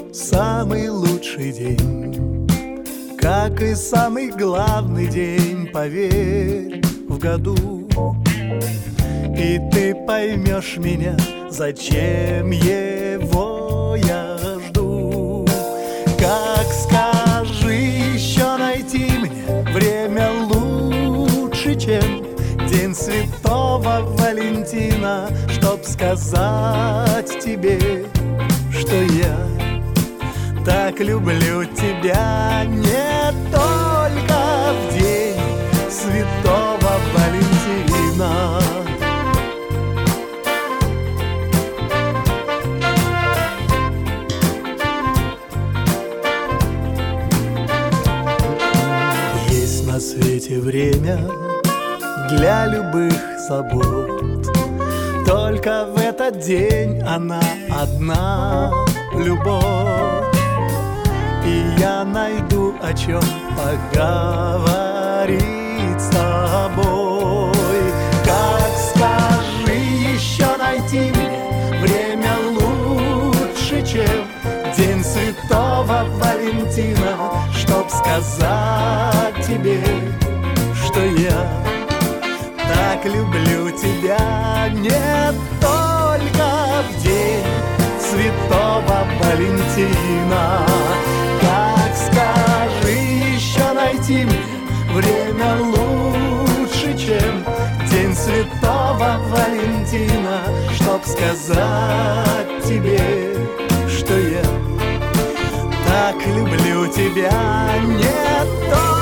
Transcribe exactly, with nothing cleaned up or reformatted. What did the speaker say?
самый лучший день, как и самый главный день, поверь, в году. И ты поймешь меня, зачем его я жду. Как скажи еще найти мне время лучше, чем День Святого Валентина, чтоб сказать тебе, что я так люблю тебя не только в День Святого Валентина. Есть на свете время для любых забот, только в этот день она одна — любовь. И я найду, о чем поговорить с тобой. Как скажи еще найти мне время лучше, чем День Святого Валентина, чтоб сказать тебе, что я так люблю тебя не только в День Святого Валентина. Как скажи еще найти мне время лучше, чем День Святого Валентина, чтоб сказать тебе, что я так люблю тебя не только